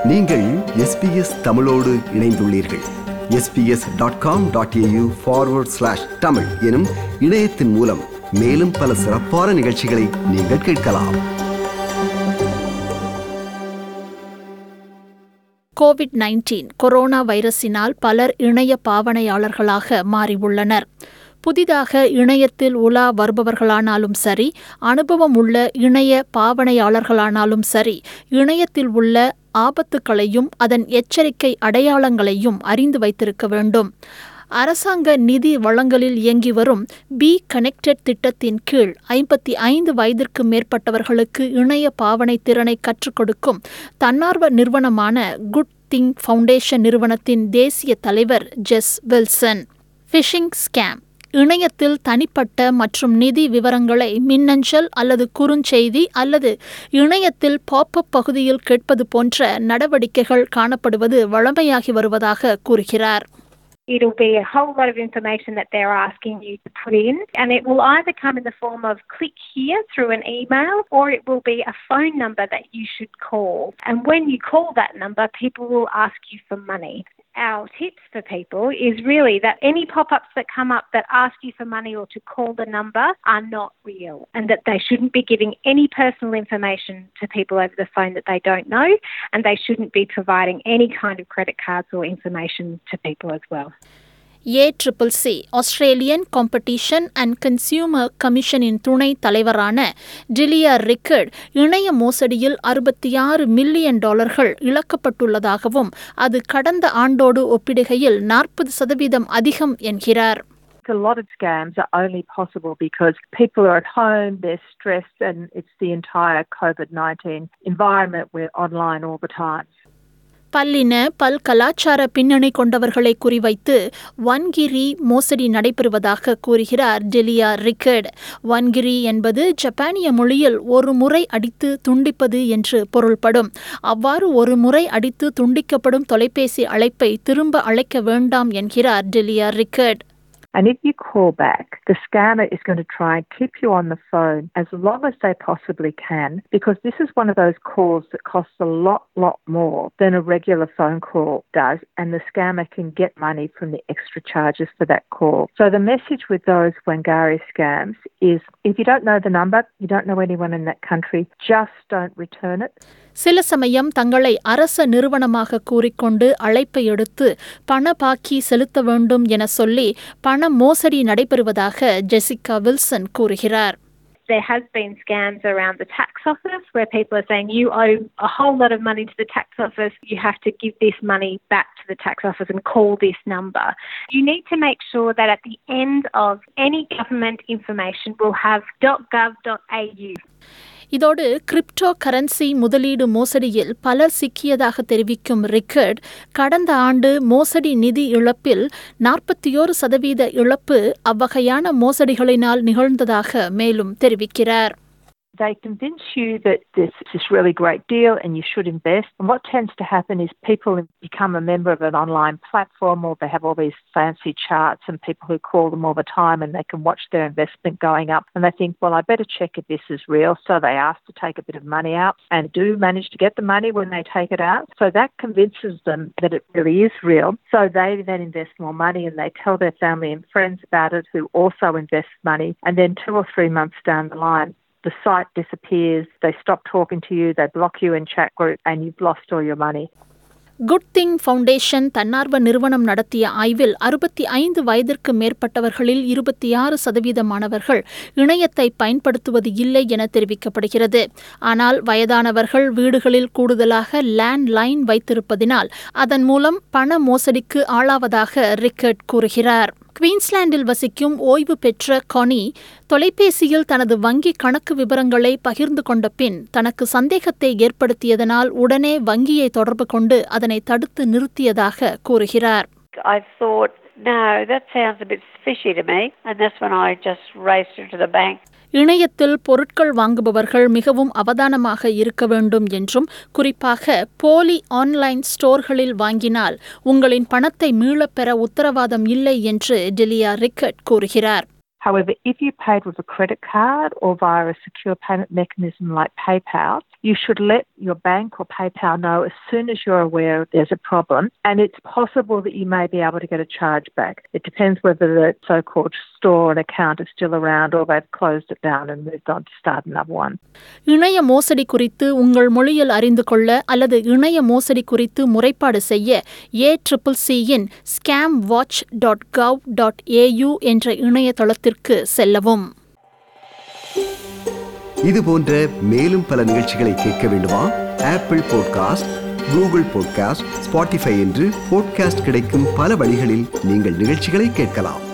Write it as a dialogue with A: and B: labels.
A: நீங்கள் SBS தமிழோடு இணைந்துள்ளீர்கள். sbs.com.au/tamil எனும் இணையத்தின் மூலம் மேலும் பல சிறப்பான நிகழ்ச்சிகளை நீங்கள் கேட்கலாம்.
B: COVID-19 கொரோனா வைரஸினால் பலர் இணைய பாவனையாளர்களாக மாறியுள்ளனர். புதிதாக இணையத்தில் உலா வருபவர்களானாலும் சரி, அனுபவம் உள்ள இணைய பாவனையாளர்களானாலும் சரி, இணையத்தில் உள்ள ஆபத்துக்களையும் அதன் எச்சரிக்கை அடையாளங்களையும் அறிந்து வைத்திருக்க வேண்டும். அரசாங்க நிதி வழங்கலில் இயங்கி வரும் பி கனெக்டட் திட்டத்தின் கீழ் 55 வயதிற்கு மேற்பட்டவர்களுக்கு இணைய பாவனை திறனை கற்றுக் கொடுக்கும் தன்னார்வ நிறுவனமான குட் திங் ஃபவுண்டேஷன் நிறுவனத்தின் தேசிய தலைவர் ஜெஸ் வில்சன், ஃபிஷிங் ஸ்கேம், இணையத்தில் தனிப்பட்ட மற்றும் நிதி விவரங்களை மின்னஞ்சல் அல்லது குறுஞ்செய்தி அல்லது இணையத்தில் பாப்அப் பகுதியில் கேட்பது போன்ற நடவடிக்கைகள் காணப்படுவது வழமையாகி வருவதாக கூறுகிறார்.
C: It'll be a whole lot of information that they're asking you to put in, and it will either come in the form of click here through an email, or it will be a phone number that you should call. And when you call that number, people will ask you for money. Our tips for people is really that any pop-ups that come up that ask you for money or to call the number are not real, and that they shouldn't be giving any personal information to people over the phone that they don't know, and they shouldn't be providing any kind of credit cards or information to people as well.
B: ACCC Australian competition and consumer கமிஷனின் துணை தலைவரான டிலியா ரிக்கர்ட் இணைய மோசடியில் $66 million இழக்கப்பட்டுள்ளதாகவும் அது கடந்த ஆண்டோடு ஒப்பிடுகையில் 40% அதிகம் என்கிறார்.
D: A lot of scams are only possible because people are at home, they're stressed, and it's the entire COVID-19 environment. We're online all the time.
B: பல்லின பல்கலாச்சார பின்னணி கொண்டவர்களை குறிவைத்து வன்கிரி மோசடி நடைபெறுவதாக கூறுகிறார் டெலியா ரிக்கர்ட். வன்கிரி என்பது ஜப்பானிய மொழியில் ஒரு முறை அடித்து துண்டிப்பது என்று பொருள்படும். அவ்வாறு ஒரு முறை அடித்து துண்டிக்கப்படும் தொலைபேசி அழைப்பை திரும்ப அழைக்க வேண்டாம் என்கிறார் டெலியா ரிக்கர்ட்.
D: And if you call back, the scammer is going to try and keep you on the phone as long as they possibly can, because this is one of those calls that costs a lot more than a regular phone call does, and the scammer can get money from the extra charges for that call. So the message with those Wangari scams is, if you don't know the number, you don't know anyone in that country, just don't return it.
B: சில சமயம் தங்களை அரச நிறுவனமாக கூறிக்கொண்டு அழைப்பை எடுத்து பண பாக்கி செலுத்த வேண்டும் என சொல்லி பண மோசடி நடைபெறுவதாக ஜெசிகா வில்சன் கூறுகிறார்.
C: There has been scams around the tax office where people are saying you owe a whole lot of money to the tax office, you have to give this money back to the tax office and call this number. You need to make sure that at the end of any government information will have .gov.au.
B: இதோடு crypto currency முதலீடு மோசடியில் பலர் சிக்கியதாக தெரிவிக்கும் ரிக்கர்ட், கடந்த ஆண்டு மோசடி நிதி இழப்பில் 41% இழப்பு அவ்வகையான மோசடிகளினால் நிகழ்ந்ததாக மேலும் தெரிவிக்கிறார்.
D: They convince you that this is this really great deal and you should invest. And what tends to happen is people become a member of an online platform, or they have all these fancy charts and people who call them all the time, and they can watch their investment going up. And they think, well, I better check if this is real. So they ask to take a bit of money out and do manage to get the money when they take it out. So that convinces them that it really is real. So they then invest more money and they tell their family and friends about it, who also invest money. And then 2 or 3 months down the line, the site disappears, they stop talking to you, they block you in chat group, and you've lost all your money.
B: Good Thing Foundation தன்னார்வ நிறுவனம் நடத்திய ஆய்வில் 65 வயதிற்கு மேற்பட்டவர்களில் 26% இணையத்தை பயன்படுத்துவது இல்லை என தெரிவிக்கப்படுகிறது. ஆனால் வயதானவர்கள் வீடுகளில் கூடுதலாக லேண்ட் லைன் வைத்திருப்பதினால் அதன் மூலம் பண மோசடிக்கு ஆளாவதாக ரிக்கர்ட் கூறுகிறார். குவீன்ஸ்லாண்டில் வசிக்கும் ஓய்வு பெற்ற கானி தொலைபேசியில் தனது வங்கி கணக்கு விவரங்களை பகிர்ந்து கொண்ட பின் தனக்கு சந்தேகத்தை ஏற்படுத்தியதனால் உடனே வங்கியை தொடர்பு கொண்டு அதனை தடுத்து நிறுத்தியதாக கூறுகிறார்.
E: I thought, no, that sounds a bit fishy to me, and that's when I just raced into the bank.
B: இணையத்தில் பொருட்கள் வாங்குபவர்கள் மிகவும் அவதானமாக இருக்க வேண்டும் என்றும், குறிப்பாக போலி ஆன்லைன் ஸ்டோர்களில் வாங்கினால் உங்களின் பணத்தை மீளப்பெற உத்தரவாதம் இல்லை என்று டெலியா ரிக்கர்ட் கூறுகிறார்.
D: However, if you paid with a credit card or via a secure payment mechanism like PayPal, you should let your bank or PayPal know as soon as you're aware there's a problem, and it's possible that you may be able to get a charge back. It depends whether the so-called store and account is still around or they've closed it down and moved on to start another one.
B: இணைய மோசடி குறித்து உங்கள் மொழியில் அறிந்து கொள்ள அல்லது இணைய மோசடி குறித்து முறைப்பாடு செய்ய ACCCயின் scamwatch.gov.au என்ற இணையதளத்திற்கு செல்லவும்.
A: இது போன்ற மேலும் பல நிகழ்ச்சிகளை கேட்க வேண்டுமா? Apple podcast, Google podcast, Spotify என்று பாட்காஸ்ட் கிடைக்கும் பல வழிகளில் நீங்கள் நிகழ்ச்சிகளை கேட்கலாம்.